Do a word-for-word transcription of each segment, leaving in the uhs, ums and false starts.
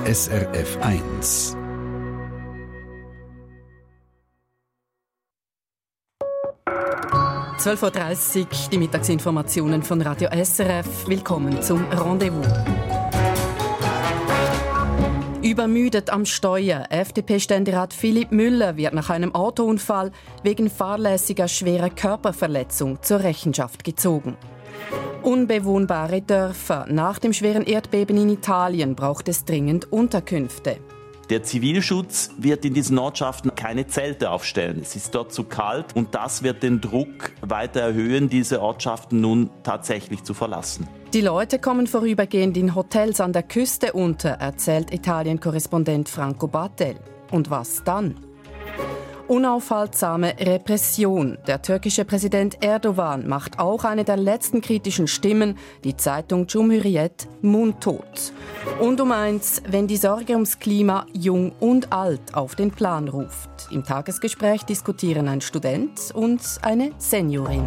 S R F eins. zwölf Uhr dreißig, die Mittagsinformationen von Radio S R F. Willkommen zum Rendezvous. Übermüdet am Steuer. F D P-Ständerat Philipp Müller wird nach einem Autounfall wegen fahrlässiger schwerer Körperverletzung zur Rechenschaft gezogen. Unbewohnbare Dörfer. Nach dem schweren Erdbeben in Italien braucht es dringend Unterkünfte. Der Zivilschutz wird in diesen Ortschaften keine Zelte aufstellen. Es ist dort zu kalt und das wird den Druck weiter erhöhen, diese Ortschaften nun tatsächlich zu verlassen. Die Leute kommen vorübergehend in Hotels an der Küste unter, erzählt Italien-Korrespondent Franco Battel. Und was dann? Unaufhaltsame Repression. Der türkische Präsident Erdogan macht auch eine der letzten kritischen Stimmen, die Zeitung Cumhuriyet, mundtot. Und um eins, wenn die Sorge ums Klima jung und alt auf den Plan ruft. Im Tagesgespräch diskutieren ein Student und eine Seniorin.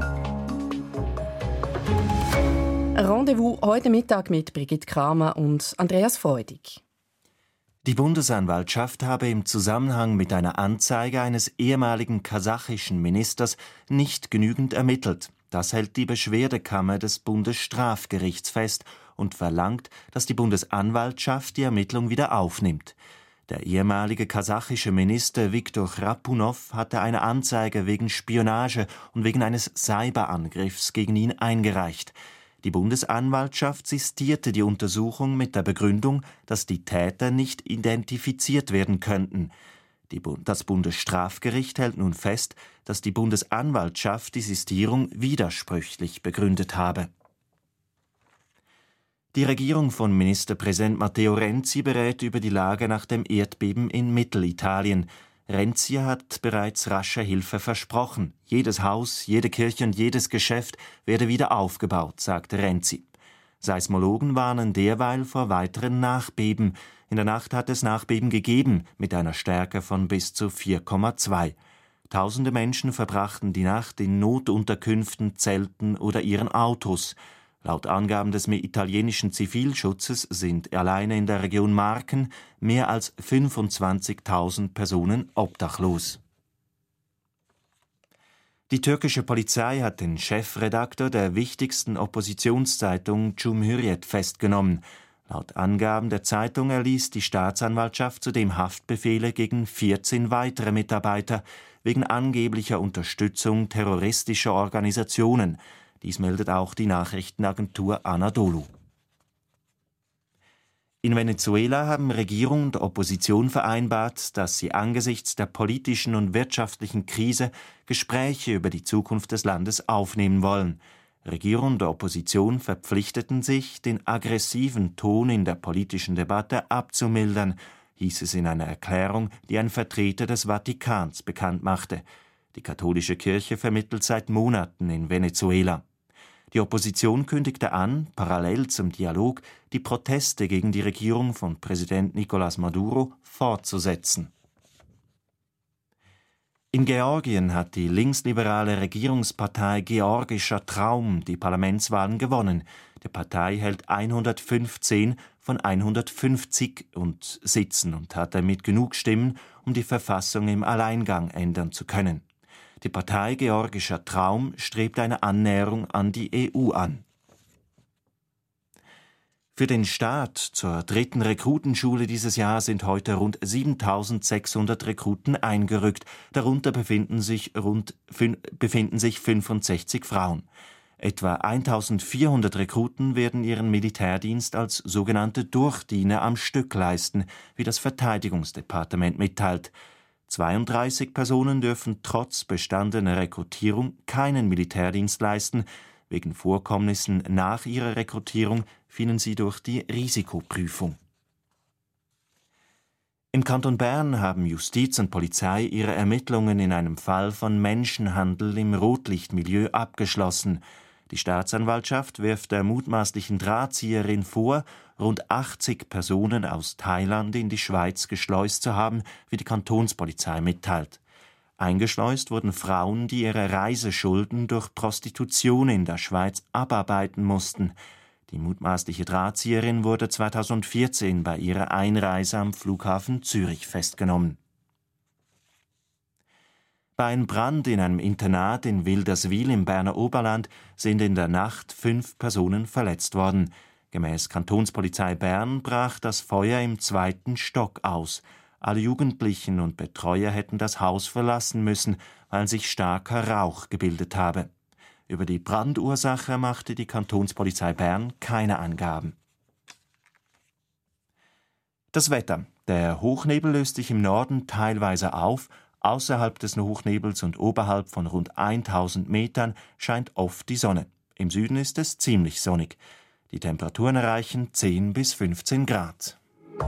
Rendezvous heute Mittag mit Brigitte Kramer und Andreas Freudig. Die Bundesanwaltschaft habe im Zusammenhang mit einer Anzeige eines ehemaligen kasachischen Ministers nicht genügend ermittelt. Das hält die Beschwerdekammer des Bundesstrafgerichts fest und verlangt, dass die Bundesanwaltschaft die Ermittlung wieder aufnimmt. Der ehemalige kasachische Minister Viktor Chrapunov hatte eine Anzeige wegen Spionage und wegen eines Cyberangriffs gegen ihn eingereicht. Die Bundesanwaltschaft sistierte die Untersuchung mit der Begründung, dass die Täter nicht identifiziert werden könnten. Die Bu- das Bundesstrafgericht hält nun fest, dass die Bundesanwaltschaft die Sistierung widersprüchlich begründet habe. Die Regierung von Ministerpräsident Matteo Renzi berät über die Lage nach dem Erdbeben in Mittelitalien. Renzi hat bereits rasche Hilfe versprochen. Jedes Haus, jede Kirche und jedes Geschäft werde wieder aufgebaut, sagte Renzi. Seismologen warnen derweil vor weiteren Nachbeben. In der Nacht hat es Nachbeben gegeben, mit einer Stärke von bis zu vier Komma zwei. Tausende Menschen verbrachten die Nacht in Notunterkünften, Zelten oder ihren Autos. Laut Angaben des italienischen Zivilschutzes sind alleine in der Region Marken mehr als fünfundzwanzigtausend Personen obdachlos. Die türkische Polizei hat den Chefredakteur der wichtigsten Oppositionszeitung Cumhuriyet festgenommen. Laut Angaben der Zeitung erließ die Staatsanwaltschaft zudem Haftbefehle gegen vierzehn weitere Mitarbeiter wegen angeblicher Unterstützung terroristischer Organisationen. Dies meldet auch die Nachrichtenagentur Anadolu. In Venezuela haben Regierung und Opposition vereinbart, dass sie angesichts der politischen und wirtschaftlichen Krise Gespräche über die Zukunft des Landes aufnehmen wollen. Regierung und Opposition verpflichteten sich, den aggressiven Ton in der politischen Debatte abzumildern, hieß es in einer Erklärung, die ein Vertreter des Vatikans bekannt machte. Die katholische Kirche vermittelt seit Monaten in Venezuela. Die Opposition kündigte an, parallel zum Dialog die Proteste gegen die Regierung von Präsident Nicolás Maduro fortzusetzen. In Georgien hat die linksliberale Regierungspartei Georgischer Traum die Parlamentswahlen gewonnen. Die Partei hält hundertfünfzehn von hundertfünfzig und Sitzen und hat damit genug Stimmen, um die Verfassung im Alleingang ändern zu können. Die Partei Georgischer Traum strebt eine Annäherung an die E U an. Für den Start zur dritten Rekrutenschule dieses Jahr sind heute rund siebentausendsechshundert Rekruten eingerückt. Darunter befinden sich rund befinden sich fünfundsechzig Frauen. Etwa eintausendvierhundert Rekruten werden ihren Militärdienst als sogenannte Durchdiener am Stück leisten, wie das Verteidigungsdepartement mitteilt. zweiunddreißig Personen dürfen trotz bestandener Rekrutierung keinen Militärdienst leisten. Wegen Vorkommnissen nach ihrer Rekrutierung fielen sie durch die Risikoprüfung. Im Kanton Bern haben Justiz und Polizei ihre Ermittlungen in einem Fall von Menschenhandel im Rotlichtmilieu abgeschlossen. Die Staatsanwaltschaft wirft der mutmaßlichen Drahtzieherin vor, rund achtzig Personen aus Thailand in die Schweiz geschleust zu haben, wie die Kantonspolizei mitteilt. Eingeschleust wurden Frauen, die ihre Reiseschulden durch Prostitution in der Schweiz abarbeiten mussten. Die mutmaßliche Drahtzieherin wurde zweitausendvierzehn bei ihrer Einreise am Flughafen Zürich festgenommen. Bei einem Brand in einem Internat in Wilderswil im Berner Oberland sind in der Nacht fünf Personen verletzt worden. Gemäss Kantonspolizei Bern brach das Feuer im zweiten Stock aus. Alle Jugendlichen und Betreuer hätten das Haus verlassen müssen, weil sich starker Rauch gebildet habe. Über die Brandursache machte die Kantonspolizei Bern keine Angaben. Das Wetter. Der Hochnebel löst sich im Norden teilweise auf. Außerhalb des Hochnebels und oberhalb von rund tausend Metern scheint oft die Sonne. Im Süden ist es ziemlich sonnig. Die Temperaturen erreichen zehn bis fünfzehn Grad.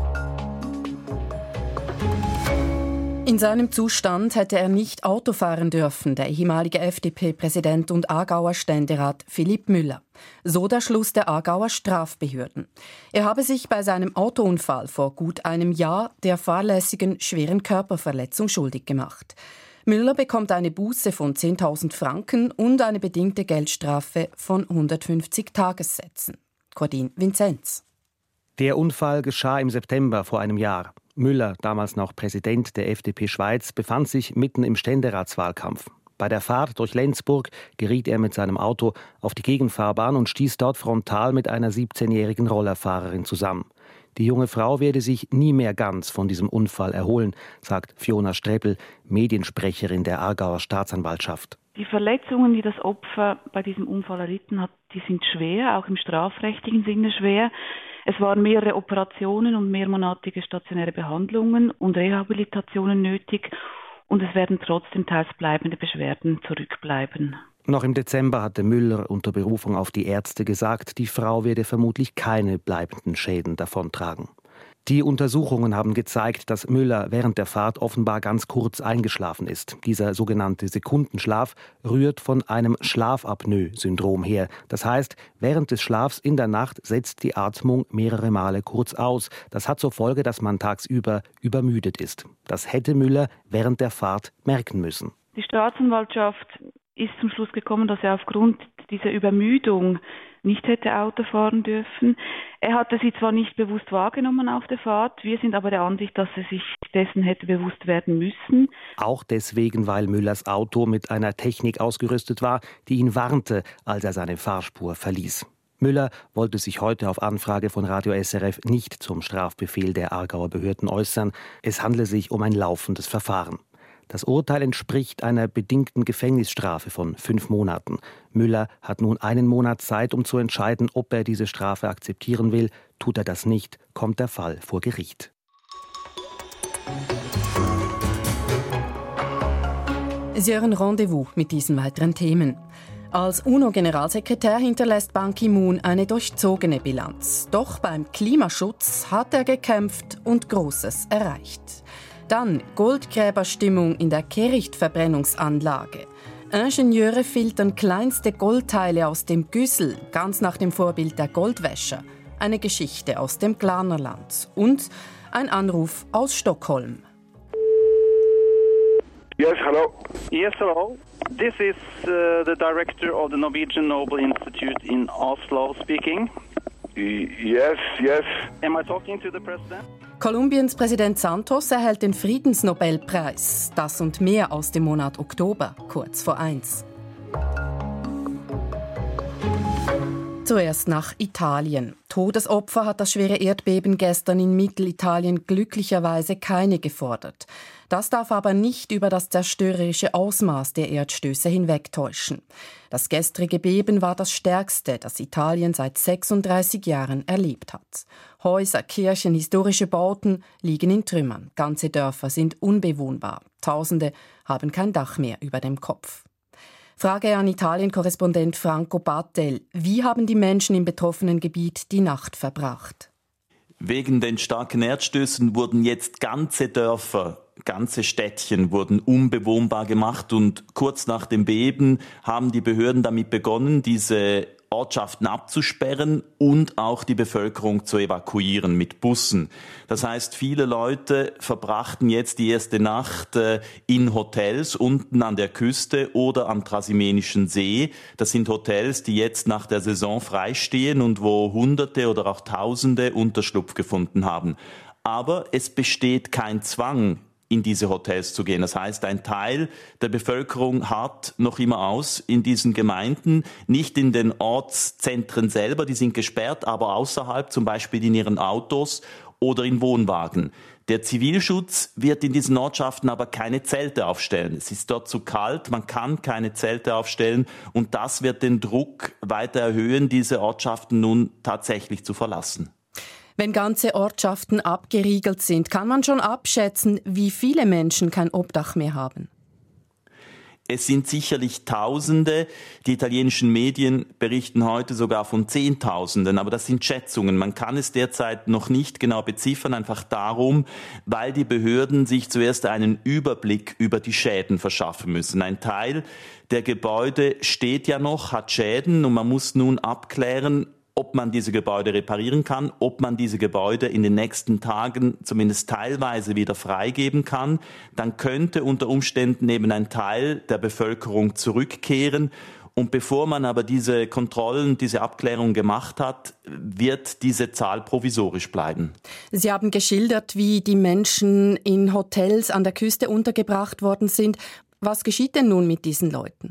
In seinem Zustand hätte er nicht Auto fahren dürfen, der ehemalige F D P-Präsident und Aargauer Ständerat Philipp Müller. So der Schluss der Aargauer Strafbehörden. Er habe sich bei seinem Autounfall vor gut einem Jahr der fahrlässigen schweren Körperverletzung schuldig gemacht. Müller bekommt eine Buße von zehntausend Franken und eine bedingte Geldstrafe von hundertfünfzig Tagessätzen. Cordin Vinzenz. Der Unfall geschah im September vor einem Jahr. Müller, damals noch Präsident der F D P Schweiz, befand sich mitten im Ständeratswahlkampf. Bei der Fahrt durch Lenzburg geriet er mit seinem Auto auf die Gegenfahrbahn und stieß dort frontal mit einer siebzehnjährigen Rollerfahrerin zusammen. Die junge Frau werde sich nie mehr ganz von diesem Unfall erholen, sagt Fiona Streppel, Mediensprecherin der Aargauer Staatsanwaltschaft. Die Verletzungen, die das Opfer bei diesem Unfall erlitten hat, die sind schwer, auch im strafrechtlichen Sinne schwer. Es waren mehrere Operationen und mehrmonatige stationäre Behandlungen und Rehabilitationen nötig und es werden trotzdem teils bleibende Beschwerden zurückbleiben. Noch im Dezember hatte Müller unter Berufung auf die Ärzte gesagt, die Frau werde vermutlich keine bleibenden Schäden davontragen. Die Untersuchungen haben gezeigt, dass Müller während der Fahrt offenbar ganz kurz eingeschlafen ist. Dieser sogenannte Sekundenschlaf rührt von einem Schlafapnoe-Syndrom her. Das heißt, während des Schlafs in der Nacht setzt die Atmung mehrere Male kurz aus. Das hat zur Folge, dass man tagsüber übermüdet ist. Das hätte Müller während der Fahrt merken müssen. Die Staatsanwaltschaft ist zum Schluss gekommen, dass er aufgrund dieser Übermüdung nicht hätte Auto fahren dürfen. Er hatte sie zwar nicht bewusst wahrgenommen auf der Fahrt, wir sind aber der Ansicht, dass er sich dessen hätte bewusst werden müssen. Auch deswegen, weil Müllers Auto mit einer Technik ausgerüstet war, die ihn warnte, als er seine Fahrspur verließ. Müller wollte sich heute auf Anfrage von Radio S R F nicht zum Strafbefehl der Aargauer Behörden äußern. Es handle sich um ein laufendes Verfahren. Das Urteil entspricht einer bedingten Gefängnisstrafe von fünf Monaten. Müller hat nun einen Monat Zeit, um zu entscheiden, ob er diese Strafe akzeptieren will. Tut er das nicht, kommt der Fall vor Gericht. Sie hören Rendezvous mit diesen weiteren Themen. Als UNO-Generalsekretär hinterlässt Ban Ki-moon eine durchzogene Bilanz. Doch beim Klimaschutz hat er gekämpft und Großes erreicht. Dann Goldgräberstimmung in der Kehrichtverbrennungsanlage. Ingenieure filtern kleinste Goldteile aus dem Güssel, ganz nach dem Vorbild der Goldwäscher. Eine Geschichte aus dem Glarnerland. Und ein Anruf aus Stockholm. Yes, hello. Yes, hello. This is uh, the director of the Norwegian Nobel Institute in Oslo speaking. Yes, yes. Am I talking to the president? Kolumbiens Präsident Santos erhält den Friedensnobelpreis. Das und mehr aus dem Monat Oktober, kurz vor eins. Zuerst nach Italien. Todesopfer hat das schwere Erdbeben gestern in Mittelitalien glücklicherweise keine gefordert. Das darf aber nicht über das zerstörerische Ausmaß der Erdstöße hinwegtäuschen. Das gestrige Beben war das stärkste, das Italien seit sechsunddreißig Jahren erlebt hat. Häuser, Kirchen, historische Bauten liegen in Trümmern. Ganze Dörfer sind unbewohnbar. Tausende haben kein Dach mehr über dem Kopf. Frage an Italien-Korrespondent Franco Battel. Wie haben die Menschen im betroffenen Gebiet die Nacht verbracht? Wegen den starken Erdstößen wurden jetzt ganze Dörfer, ganze Städtchen wurden unbewohnbar gemacht und kurz nach dem Beben haben die Behörden damit begonnen, diese Ortschaften abzusperren und auch die Bevölkerung zu evakuieren mit Bussen. Das heißt, viele Leute verbrachten jetzt die erste Nacht in Hotels unten an der Küste oder am Trasimenischen See. Das sind Hotels, die jetzt nach der Saison freistehen und wo Hunderte oder auch Tausende Unterschlupf gefunden haben. Aber es besteht kein Zwang, in diese Hotels zu gehen. Das heißt, ein Teil der Bevölkerung harrt noch immer aus in diesen Gemeinden, nicht in den Ortszentren selber, die sind gesperrt, aber außerhalb, zum Beispiel in ihren Autos oder in Wohnwagen. Der Zivilschutz wird in diesen Ortschaften aber keine Zelte aufstellen. Es ist dort zu kalt, man kann keine Zelte aufstellen und das wird den Druck weiter erhöhen, diese Ortschaften nun tatsächlich zu verlassen. Wenn ganze Ortschaften abgeriegelt sind, kann man schon abschätzen, wie viele Menschen kein Obdach mehr haben. Es sind sicherlich Tausende. Die italienischen Medien berichten heute sogar von Zehntausenden. Aber das sind Schätzungen. Man kann es derzeit noch nicht genau beziffern, einfach darum, weil die Behörden sich zuerst einen Überblick über die Schäden verschaffen müssen. Ein Teil der Gebäude steht ja noch, hat Schäden und man muss nun abklären, ob man diese Gebäude reparieren kann, ob man diese Gebäude in den nächsten Tagen zumindest teilweise wieder freigeben kann. Dann könnte unter Umständen eben ein Teil der Bevölkerung zurückkehren. Und bevor man aber diese Kontrollen, diese Abklärung gemacht hat, wird diese Zahl provisorisch bleiben. Sie haben geschildert, wie die Menschen in Hotels an der Küste untergebracht worden sind. Was geschieht denn nun mit diesen Leuten?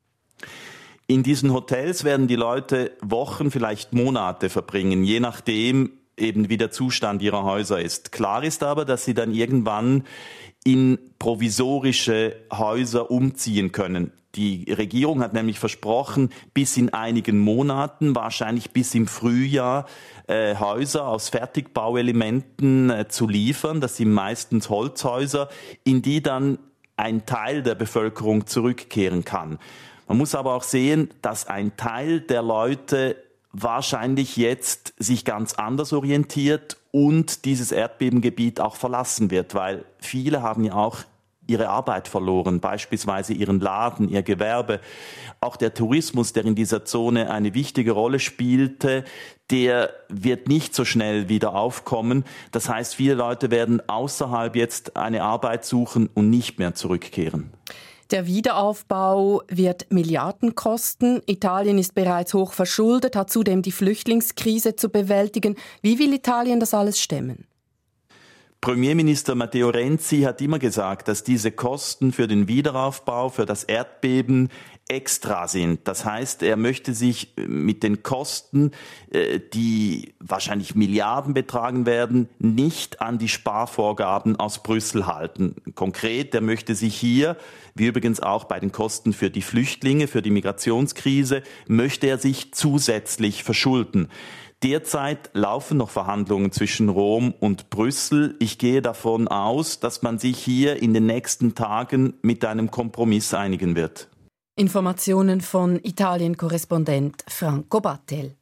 In diesen Hotels werden die Leute Wochen, vielleicht Monate verbringen, je nachdem eben wie der Zustand ihrer Häuser ist. Klar ist aber, dass sie dann irgendwann in provisorische Häuser umziehen können. Die Regierung hat nämlich versprochen, bis in einigen Monaten, wahrscheinlich bis im Frühjahr, äh, Häuser aus Fertigbauelementen äh, zu liefern. Das sind meistens Holzhäuser, in die dann ein Teil der Bevölkerung zurückkehren kann. Man muss aber auch sehen, dass ein Teil der Leute wahrscheinlich jetzt sich ganz anders orientiert und dieses Erdbebengebiet auch verlassen wird, weil viele haben ja auch ihre Arbeit verloren, beispielsweise ihren Laden, ihr Gewerbe. Auch der Tourismus, der in dieser Zone eine wichtige Rolle spielte, der wird nicht so schnell wieder aufkommen. Das heißt, viele Leute werden außerhalb jetzt eine Arbeit suchen und nicht mehr zurückkehren. Der Wiederaufbau wird Milliarden kosten. Italien ist bereits hoch verschuldet, hat zudem die Flüchtlingskrise zu bewältigen. Wie will Italien das alles stemmen? Premierminister Matteo Renzi hat immer gesagt, dass diese Kosten für den Wiederaufbau, für das Erdbeben extra sind. Das heißt, er möchte sich mit den Kosten, die wahrscheinlich Milliarden betragen werden, nicht an die Sparvorgaben aus Brüssel halten. Konkret, er möchte sich hier, wie übrigens auch bei den Kosten für die Flüchtlinge, für die Migrationskrise, möchte er sich zusätzlich verschulden. Derzeit laufen noch Verhandlungen zwischen Rom und Brüssel. Ich gehe davon aus, dass man sich hier in den nächsten Tagen mit einem Kompromiss einigen wird. Informationen von Italien-Korrespondent Franco Battel.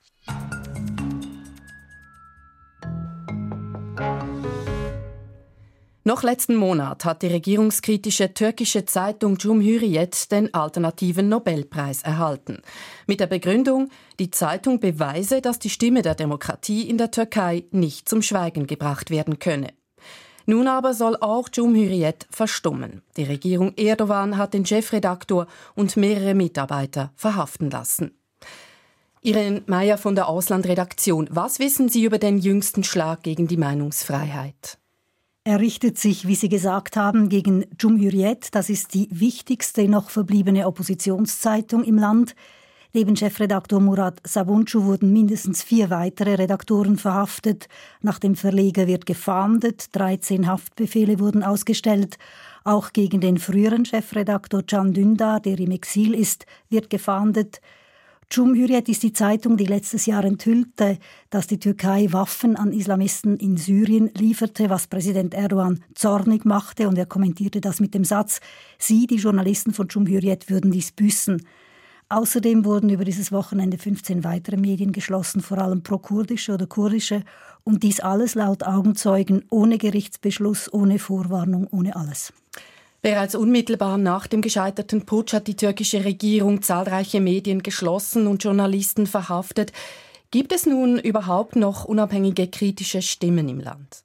Noch letzten Monat hat die regierungskritische türkische Zeitung Cumhuriyet den alternativen Nobelpreis erhalten. Mit der Begründung, die Zeitung beweise, dass die Stimme der Demokratie in der Türkei nicht zum Schweigen gebracht werden könne. Nun aber soll auch Cumhuriyet verstummen. Die Regierung Erdogan hat den Chefredaktor und mehrere Mitarbeiter verhaften lassen. Irene Meyer von der Auslandredaktion. Was wissen Sie über den jüngsten Schlag gegen die Meinungsfreiheit? Er richtet sich, wie Sie gesagt haben, gegen Cumhuriyet. Das ist die wichtigste noch verbliebene Oppositionszeitung im Land. Neben Chefredaktor Murat Sabuncu wurden mindestens vier weitere Redaktoren verhaftet. Nach dem Verleger wird gefahndet. dreizehn Haftbefehle wurden ausgestellt. Auch gegen den früheren Chefredaktor Can Dündar, der im Exil ist, wird gefahndet. Cumhuriyet ist die Zeitung, die letztes Jahr enthüllte, dass die Türkei Waffen an Islamisten in Syrien lieferte, was Präsident Erdogan zornig machte, und er kommentierte das mit dem Satz, Sie, die Journalisten von Cumhuriyet, würden dies büßen. Außerdem wurden über dieses Wochenende fünfzehn weitere Medien geschlossen, vor allem pro-kurdische oder kurdische, und dies alles laut Augenzeugen ohne Gerichtsbeschluss, ohne Vorwarnung, ohne alles. Bereits unmittelbar nach dem gescheiterten Putsch hat die türkische Regierung zahlreiche Medien geschlossen und Journalisten verhaftet. Gibt es nun überhaupt noch unabhängige kritische Stimmen im Land?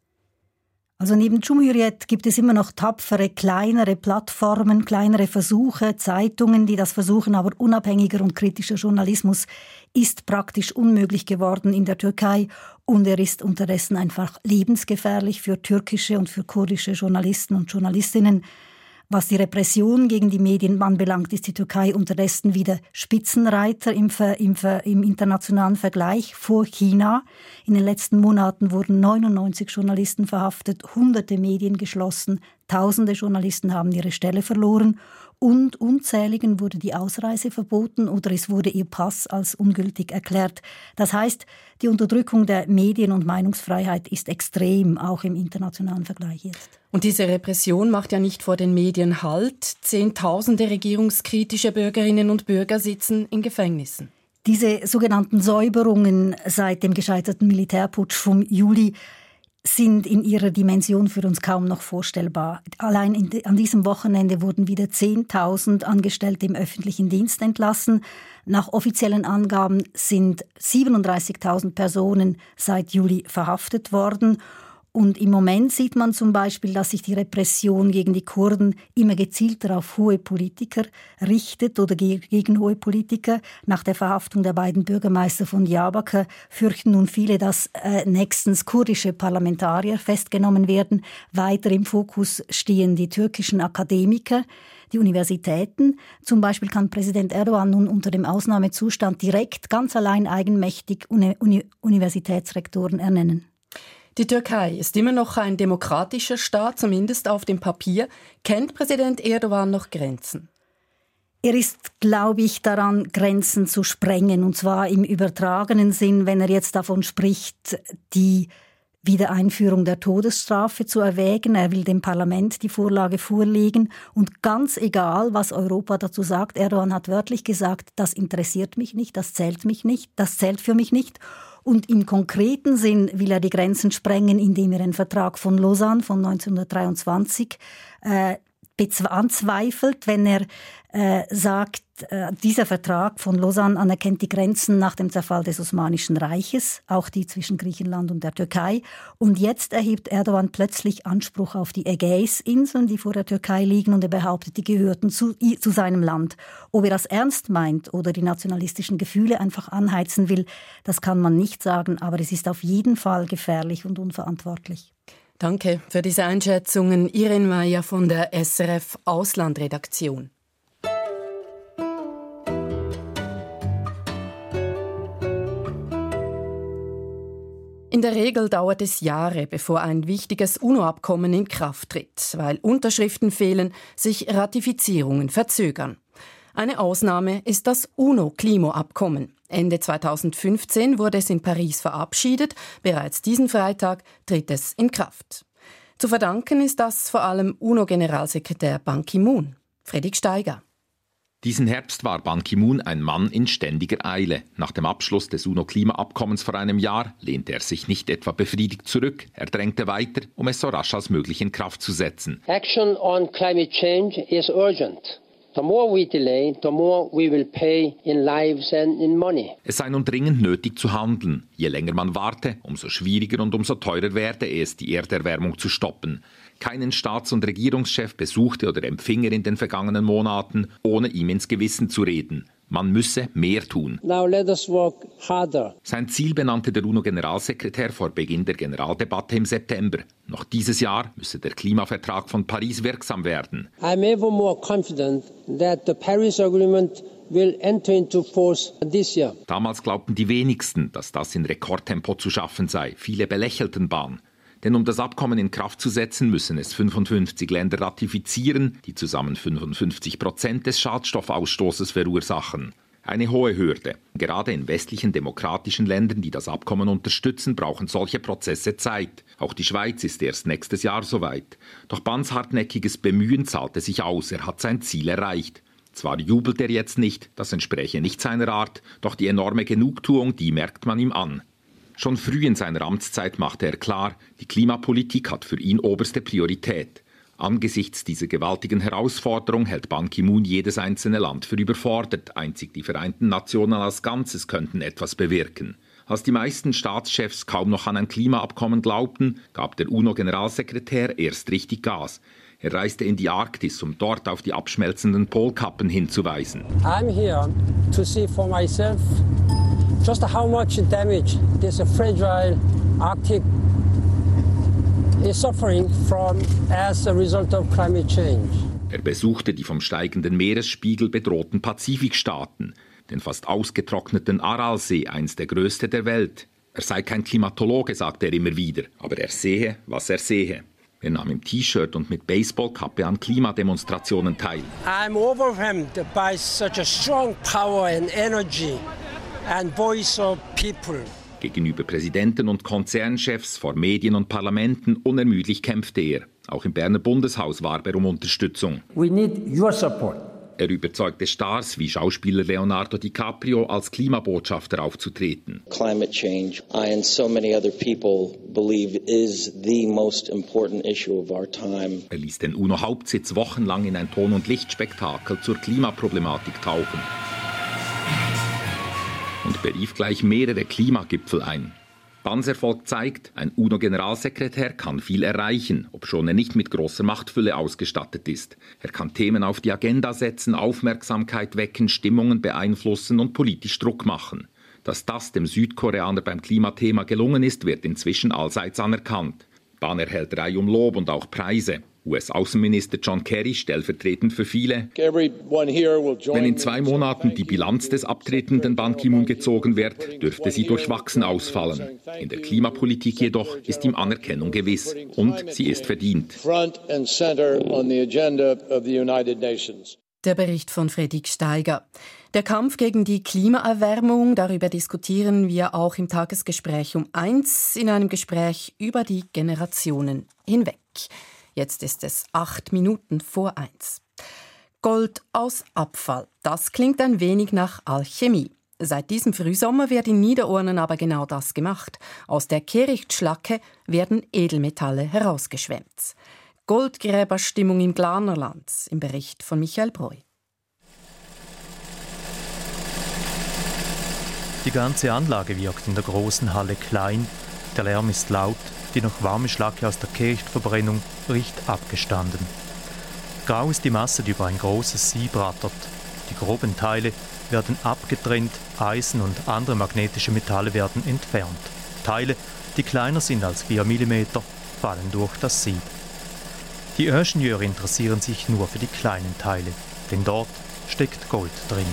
Also neben Cumhuriyet gibt es immer noch tapfere, kleinere Plattformen, kleinere Versuche, Zeitungen, die das versuchen, aber unabhängiger und kritischer Journalismus ist praktisch unmöglich geworden in der Türkei und er ist unterdessen einfach lebensgefährlich für türkische und für kurdische Journalisten und Journalistinnen. Was die Repression gegen die Medien anbelangt, ist die Türkei unterdessen wieder Spitzenreiter im, Ver, im, Ver, im internationalen Vergleich vor China. In den letzten Monaten wurden neunundneunzig Journalisten verhaftet, hunderte Medien geschlossen, tausende Journalisten haben ihre Stelle verloren und unzähligen wurde die Ausreise verboten oder es wurde ihr Pass als ungültig erklärt. Das heißt, die Unterdrückung der Medien- und Meinungsfreiheit ist extrem, auch im internationalen Vergleich jetzt. Und diese Repression macht ja nicht vor den Medien Halt. Zehntausende regierungskritische Bürgerinnen und Bürger sitzen in Gefängnissen. Diese sogenannten Säuberungen seit dem gescheiterten Militärputsch vom Juli sind in ihrer Dimension für uns kaum noch vorstellbar. Allein in, an diesem Wochenende wurden wieder zehntausend Angestellte im öffentlichen Dienst entlassen. Nach offiziellen Angaben sind siebenunddreißigtausend Personen seit Juli verhaftet worden. Und im Moment sieht man zum Beispiel, dass sich die Repression gegen die Kurden immer gezielter auf hohe Politiker richtet oder gegen hohe Politiker. Nach der Verhaftung der beiden Bürgermeister von Diyarbakır fürchten nun viele, dass äh, nächstens kurdische Parlamentarier festgenommen werden. Weiter im Fokus stehen die türkischen Akademiker, die Universitäten. Zum Beispiel kann Präsident Erdogan nun unter dem Ausnahmezustand direkt, ganz allein eigenmächtig Uni- Uni- Universitätsrektoren ernennen. Die Türkei ist immer noch ein demokratischer Staat, zumindest auf dem Papier. Kennt Präsident Erdogan noch Grenzen? Er ist, glaube ich, daran, Grenzen zu sprengen, und zwar im übertragenen Sinn, wenn er jetzt davon spricht, die Wiedereinführung der Todesstrafe zu erwägen. Er will dem Parlament die Vorlage vorlegen. Und ganz egal, was Europa dazu sagt, Erdogan hat wörtlich gesagt, das interessiert mich nicht, das zählt mich nicht, das zählt für mich nicht. Und im konkreten Sinn will er die Grenzen sprengen, indem er den Vertrag von Lausanne von neunzehnhundertdreiundzwanzig äh, anzweifelt, wenn er äh, sagt, äh, dieser Vertrag von Lausanne anerkennt die Grenzen nach dem Zerfall des Osmanischen Reiches, auch die zwischen Griechenland und der Türkei. Und jetzt erhebt Erdogan plötzlich Anspruch auf die Ägäisinseln, die vor der Türkei liegen, und er behauptet, die gehörten zu, zu seinem Land. Ob er das ernst meint oder die nationalistischen Gefühle einfach anheizen will, das kann man nicht sagen, aber es ist auf jeden Fall gefährlich und unverantwortlich. Danke für diese Einschätzungen. Irene Meyer von der S R F Auslandredaktion. In der Regel dauert es Jahre, bevor ein wichtiges UNO-Abkommen in Kraft tritt, weil Unterschriften fehlen, sich Ratifizierungen verzögern. Eine Ausnahme ist das UNO-Klimaabkommen. Ende zweitausendfünfzehn wurde es in Paris verabschiedet. Bereits diesen Freitag tritt es in Kraft. Zu verdanken ist das vor allem UNO-Generalsekretär Ban Ki-moon. Fredrik Steiger. Diesen Herbst war Ban Ki-moon ein Mann in ständiger Eile. Nach dem Abschluss des UNO-Klimaabkommens vor einem Jahr lehnte er sich nicht etwa befriedigt zurück. Er drängte weiter, um es so rasch als möglich in Kraft zu setzen. Action on climate change is urgent. The more we delay, the more we will pay in lives and in money. Es sei nun dringend nötig zu handeln. Je länger man warte, umso schwieriger und umso teurer werde es, die Erderwärmung zu stoppen. Keinen Staats- und Regierungschef besuchte oder empfing er in den vergangenen Monaten, ohne ihm ins Gewissen zu reden. Man müsse mehr tun. Now let us work harder. Sein Ziel benannte der UNO-Generalsekretär vor Beginn der Generaldebatte im September. Noch dieses Jahr müsse der Klimavertrag von Paris wirksam werden. I'm ever more confident that the Paris Agreement will enter into force this year. Damals glaubten die wenigsten, dass das in Rekordtempo zu schaffen sei. Viele belächelten Ban. Denn um das Abkommen in Kraft zu setzen, müssen es fünfundfünfzig Länder ratifizieren, die zusammen fünfundfünfzig Prozent des Schadstoffausstoßes verursachen. Eine hohe Hürde. Gerade in westlichen demokratischen Ländern, die das Abkommen unterstützen, brauchen solche Prozesse Zeit. Auch die Schweiz ist erst nächstes Jahr soweit. Doch Bans hartnäckiges Bemühen zahlte sich aus. Er hat sein Ziel erreicht. Zwar jubelt er jetzt nicht, das entspräche nicht seiner Art, doch die enorme Genugtuung, die merkt man ihm an. Schon früh in seiner Amtszeit machte er klar, die Klimapolitik hat für ihn oberste Priorität. Angesichts dieser gewaltigen Herausforderung hält Ban Ki-moon jedes einzelne Land für überfordert. Einzig die Vereinten Nationen als Ganzes könnten etwas bewirken. Als die meisten Staatschefs kaum noch an ein Klimaabkommen glaubten, gab der UNO-Generalsekretär erst richtig Gas. Er reiste in die Arktis, um dort auf die abschmelzenden Polkappen hinzuweisen. I'm here to see for myself just how much damage this fragile Arctic is suffering from as a result of climate change. Er besuchte die vom steigenden Meeresspiegel bedrohten Pazifikstaaten, den fast ausgetrockneten Aralsee, eins der größte der Welt. Er sei kein Klimatologe, sagte er immer wieder, aber er sehe, was er sehe. Er nahm im T-Shirt und mit Baseballkappe an Klimademonstrationen teil. I'm overwhelmed by such a strong power and energy and voice of people. Gegenüber Präsidenten und Konzernchefs, vor Medien und Parlamenten unermüdlich kämpfte er. Auch im Berner Bundeshaus warb er um Unterstützung. We need your support. Er überzeugte Stars wie Schauspieler Leonardo DiCaprio, als Klimabotschafter aufzutreten. Climate change, I and so many other people believe is the most important issue of our time. Er ließ den UNO-Hauptsitz wochenlang in ein Ton- und Lichtspektakel zur Klimaproblematik tauchen und berief gleich mehrere Klimagipfel ein. Bans Erfolg zeigt, ein UNO-Generalsekretär kann viel erreichen, obschon er nicht mit großer Machtfülle ausgestattet ist. Er kann Themen auf die Agenda setzen, Aufmerksamkeit wecken, Stimmungen beeinflussen und politisch Druck machen. Dass das dem Südkoreaner beim Klimathema gelungen ist, wird inzwischen allseits anerkannt. Ban erhält reihum Lob und auch Preise. U S-Außenminister John Kerry, stellvertretend für viele. Wenn in zwei Monaten die Bilanz des abtretenden Ban Ki-moon gezogen wird, dürfte sie durchwachsen ausfallen. In der Klimapolitik jedoch ist ihm Anerkennung gewiss und sie ist verdient. Der Bericht von Fredrik Steiger. Der Kampf gegen die Klimaerwärmung, darüber diskutieren wir auch im Tagesgespräch um eins in einem Gespräch über die Generationen hinweg. Jetzt ist es acht Minuten vor eins. Gold aus Abfall. Das klingt ein wenig nach Alchemie. Seit diesem Frühsommer wird in Niederurnen aber genau das gemacht. Aus der Kehrichtschlacke werden Edelmetalle herausgeschwemmt. Goldgräberstimmung im Glanerland, im Bericht von Michael Breu. Die ganze Anlage wirkt in der großen Halle klein, der Lärm ist laut, die noch warme Schlacke aus der Kehrichtverbrennung riecht abgestanden. Grau ist die Masse, die über ein großes Sieb rattert. Die groben Teile werden abgetrennt, Eisen und andere magnetische Metalle werden entfernt. Teile, die kleiner sind als vier Millimeter, fallen durch das Sieb. Die Ingenieure interessieren sich nur für die kleinen Teile, denn dort steckt Gold drin.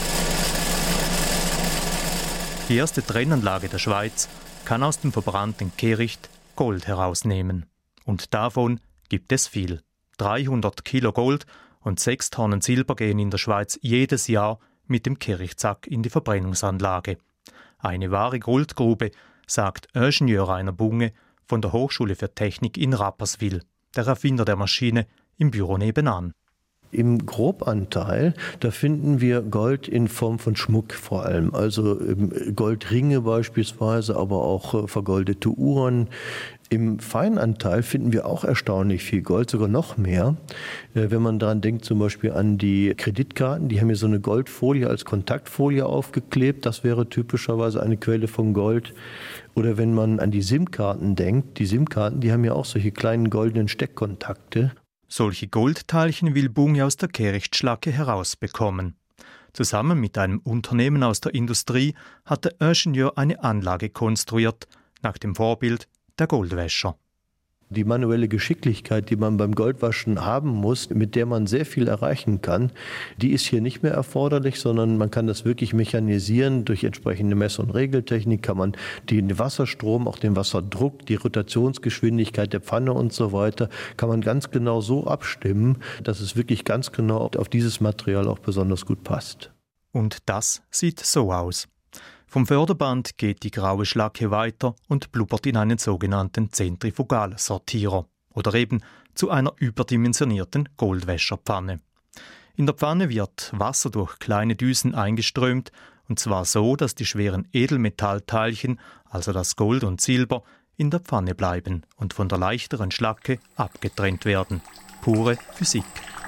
Die erste Trennanlage der Schweiz kann aus dem verbrannten Kehricht Gold herausnehmen. Und davon gibt es viel. dreihundert Kilo Gold und sechs Tonnen Silber gehen in der Schweiz jedes Jahr mit dem Kehrichtsack in die Verbrennungsanlage. Eine wahre Goldgrube, sagt Ingenieur Rainer Bunge von der Hochschule für Technik in Rapperswil, der Erfinder der Maschine, im Büro nebenan. Im Grobanteil, da finden wir Gold in Form von Schmuck vor allem, also Goldringe beispielsweise, aber auch vergoldete Uhren. Im Feinanteil finden wir auch erstaunlich viel Gold, sogar noch mehr. Wenn man daran denkt, zum Beispiel an die Kreditkarten, die haben hier so eine Goldfolie als Kontaktfolie aufgeklebt, das wäre typischerweise eine Quelle von Gold. Oder wenn man an die SIM-Karten denkt, die SIM-Karten, die haben ja auch solche kleinen goldenen Steckkontakte. Solche Goldteilchen will Bunge aus der Kehrichtschlacke herausbekommen. Zusammen mit einem Unternehmen aus der Industrie hat der Ingenieur eine Anlage konstruiert, nach dem Vorbild der Goldwäscher. Die manuelle Geschicklichkeit, die man beim Goldwaschen haben muss, mit der man sehr viel erreichen kann, die ist hier nicht mehr erforderlich, sondern man kann das wirklich mechanisieren. Durch entsprechende Mess- und Regeltechnik kann man den Wasserstrom, auch den Wasserdruck, die Rotationsgeschwindigkeit der Pfanne und so weiter, kann man ganz genau so abstimmen, dass es wirklich ganz genau auf dieses Material auch besonders gut passt. Und das sieht so aus. Vom Förderband geht die graue Schlacke weiter und blubbert in einen sogenannten Zentrifugalsortierer oder eben zu einer überdimensionierten Goldwäscherpfanne. In der Pfanne wird Wasser durch kleine Düsen eingeströmt, und zwar so, dass die schweren Edelmetallteilchen, also das Gold und Silber, in der Pfanne bleiben und von der leichteren Schlacke abgetrennt werden. pure Physik.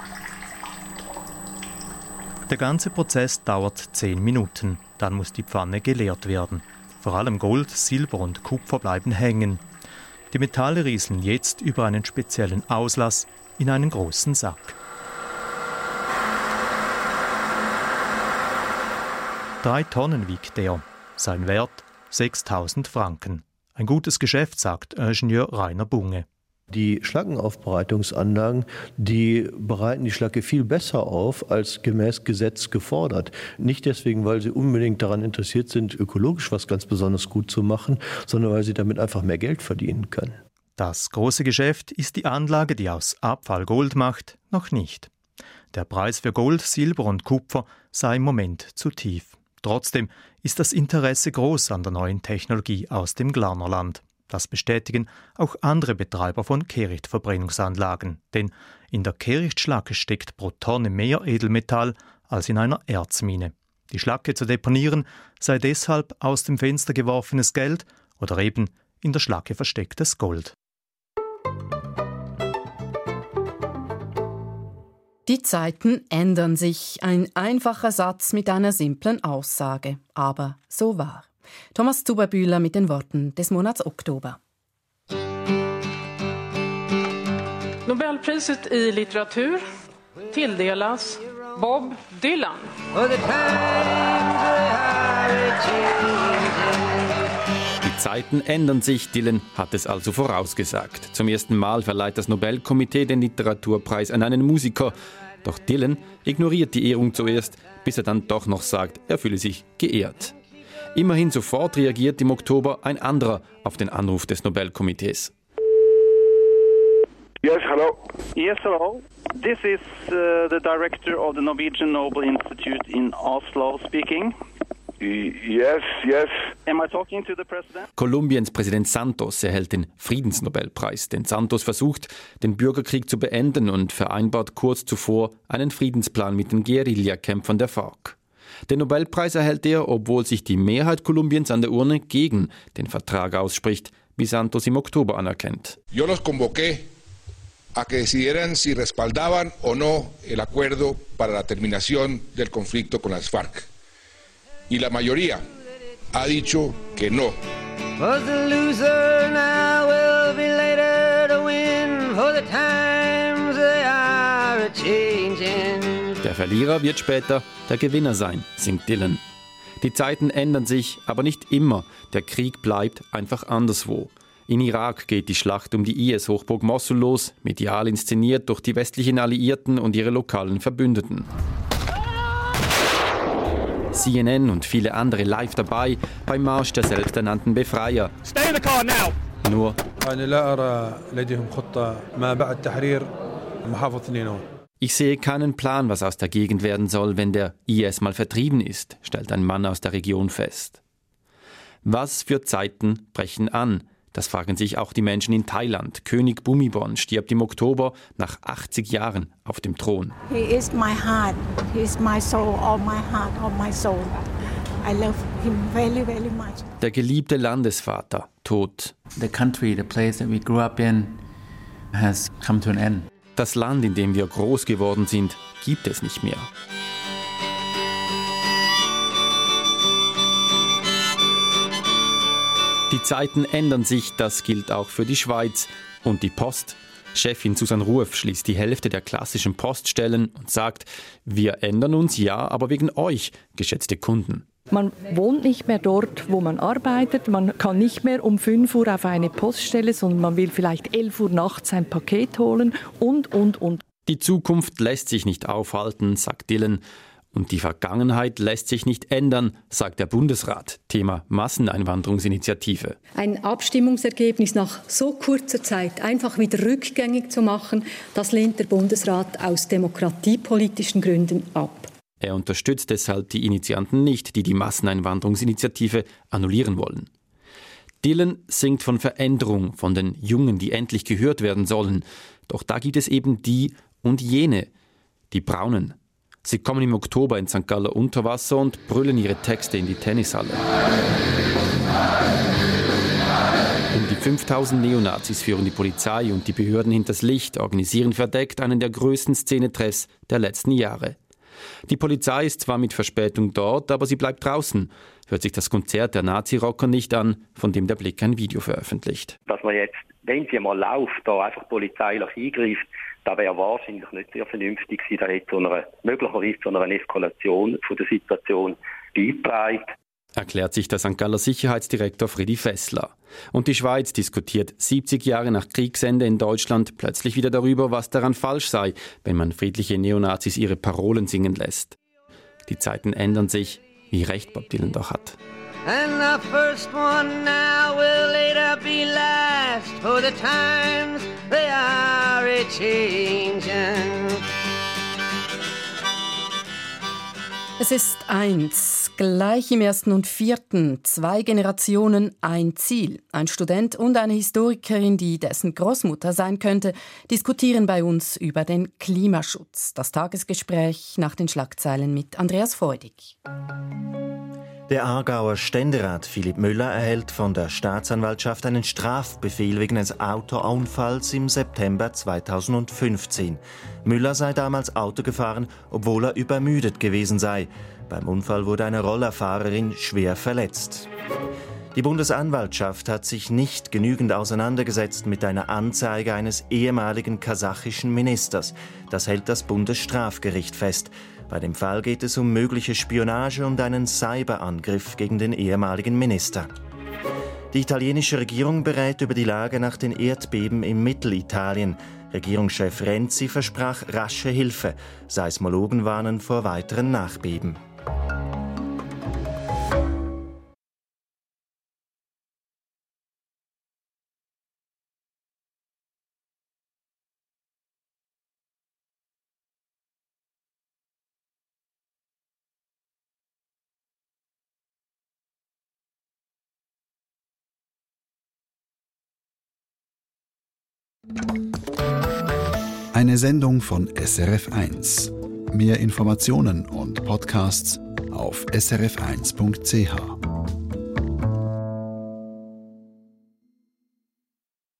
Der ganze Prozess dauert zehn Minuten. Dann muss die Pfanne geleert werden. Vor allem Gold, Silber und Kupfer bleiben hängen. Die Metalle rieseln jetzt über einen speziellen Auslass in einen großen Sack. Drei Tonnen wiegt der. Sein Wert sechstausend Franken. Ein gutes Geschäft, sagt Ingenieur Rainer Bunge. Die Schlackenaufbereitungsanlagen, die bereiten die Schlacke viel besser auf als gemäß Gesetz gefordert. Nicht deswegen, weil sie unbedingt daran interessiert sind, ökologisch was ganz besonders gut zu machen, sondern weil sie damit einfach mehr Geld verdienen können. Das große Geschäft ist die Anlage, die aus Abfall Gold macht, noch nicht. Der Preis für Gold, Silber und Kupfer sei im Moment zu tief. Trotzdem ist das Interesse groß an der neuen Technologie aus dem Glarnerland. Das bestätigen auch andere Betreiber von Kehrichtverbrennungsanlagen. Denn in der Kehrichtschlacke steckt pro Tonne mehr Edelmetall als in einer Erzmine. Die Schlacke zu deponieren sei deshalb aus dem Fenster geworfenes Geld oder eben in der Schlacke verstecktes Gold. Die Zeiten ändern sich. Ein einfacher Satz mit einer simplen Aussage. Aber so wahr. Thomas Zuberbühler mit den Worten des Monats Oktober. Nobelpriset i litteratur tilldelas Bob Dylan. Die Zeiten ändern sich, Dylan hat es also vorausgesagt. Zum ersten Mal verleiht das Nobelkomitee den Literaturpreis an einen Musiker. Doch Dylan ignoriert die Ehrung zuerst, bis er dann doch noch sagt, er fühle sich geehrt. Immerhin sofort reagiert im Oktober ein anderer auf den Anruf des Nobelkomitees. Yes, hello. Yes, hello. This is uh, the director of the Norwegian Nobel Institute in Oslo speaking. Yes, yes. Am I talking to the president? Kolumbiens Präsident Santos erhält den Friedensnobelpreis, denn Santos versucht, den Bürgerkrieg zu beenden und vereinbart kurz zuvor einen Friedensplan mit den Guerillakämpfern der FARC. Den Nobelpreis erhält er, obwohl sich die Mehrheit Kolumbiens an der Urne gegen den Vertrag ausspricht, wie Santos im Oktober anerkennt. Yo los convoqué a que decidieran si respaldaban o no el acuerdo para la terminación del conflicto con las FARC. Y la mayoría ha dicho que no. Was the loser now will be later to win, for the times they are a-changing. Der Verlierer wird später der Gewinner sein, singt Dylan. Die Zeiten ändern sich, aber nicht immer. Der Krieg bleibt einfach anderswo. In Irak geht die Schlacht um die I S-Hochburg Mosul los, medial inszeniert durch die westlichen Alliierten und ihre lokalen Verbündeten. C N N und viele andere live dabei beim Marsch der selbsternannten Befreier. Stay in the car now! Nur ich sehe keinen Plan, was aus der Gegend werden soll, wenn der I S mal vertrieben ist, stellt ein Mann aus der Region fest. Was für Zeiten brechen an? Das fragen sich auch die Menschen in Thailand. König Bhumibol stirbt im Oktober nach achtzig Jahren auf dem Thron. He is my heart. He is my soul, all my heart, all my soul. I love him very, very much. Der geliebte Landesvater, tot. The country, the place that we grew up in, has come to an end. Das Land, in dem wir groß geworden sind, gibt es nicht mehr. Die Zeiten ändern sich, das gilt auch für die Schweiz. Und die Post. Chefin Susanne Ruf schließt die Hälfte der klassischen Poststellen und sagt, wir ändern uns, ja, aber wegen euch, geschätzte Kunden. Man wohnt nicht mehr dort, wo man arbeitet. Man kann nicht mehr um fünf Uhr auf eine Poststelle, sondern man will vielleicht elf Uhr nachts ein Paket holen und, und, und. Die Zukunft lässt sich nicht aufhalten, sagt Dylan. Und die Vergangenheit lässt sich nicht ändern, sagt der Bundesrat. Thema Masseneinwanderungsinitiative. Ein Abstimmungsergebnis nach so kurzer Zeit einfach wieder rückgängig zu machen, das lehnt der Bundesrat aus demokratiepolitischen Gründen ab. Er unterstützt deshalb die Initianten nicht, die die Masseneinwanderungsinitiative annullieren wollen. Dylan singt von Veränderung, von den Jungen, die endlich gehört werden sollen. Doch da gibt es eben die und jene, die Braunen. Sie kommen im Oktober in Sankt Galler unter Wasser und brüllen ihre Texte in die Tennishalle. Um die fünftausend Neonazis führen die Polizei und die Behörden hinters Licht, organisieren verdeckt einen der größten Szenetreffs der letzten Jahre. Die Polizei ist zwar mit Verspätung dort, aber sie bleibt draußen. Hört sich das Konzert der Nazi-Rocker nicht an, von dem der Blick ein Video veröffentlicht. Dass man jetzt, wenn sie mal läuft, da einfach polizeilich eingreift, das wäre wahrscheinlich nicht sehr vernünftig gewesen. Da hätte zu einer, möglicherweise zu einer Eskalation von der Situation beigetragen. Erklärt sich der Sankt Galler Sicherheitsdirektor Freddy Fessler. Und die Schweiz diskutiert siebzig Jahre nach Kriegsende in Deutschland plötzlich wieder darüber, was daran falsch sei, wenn man friedliche Neonazis ihre Parolen singen lässt. Die Zeiten ändern sich, wie recht Bob Dylan doch hat. And the first one now will later be last, for the times they are a-changin'. Es ist eins, gleich im ersten und vierten, zwei Generationen, ein Ziel. Ein Student und eine Historikerin, die dessen Großmutter sein könnte, diskutieren bei uns über den Klimaschutz. Das Tagesgespräch nach den Schlagzeilen mit Andreas Freudig. Der Aargauer Ständerat Philipp Müller erhält von der Staatsanwaltschaft einen Strafbefehl wegen eines Autounfalls im September zweitausendfünfzehn. Müller sei damals Auto gefahren, obwohl er übermüdet gewesen sei. Beim Unfall wurde eine Rollerfahrerin schwer verletzt. Die Bundesanwaltschaft hat sich nicht genügend auseinandergesetzt mit einer Anzeige eines ehemaligen kasachischen Ministers. Das hält das Bundesstrafgericht fest. Bei dem Fall geht es um mögliche Spionage und einen Cyberangriff gegen den ehemaligen Minister. Die italienische Regierung berät über die Lage nach den Erdbeben im Mittelitalien. Regierungschef Renzi versprach rasche Hilfe. Seismologen warnen vor weiteren Nachbeben. Eine Sendung von S R F eins. Mehr Informationen und Podcasts auf s r f eins punkt c h.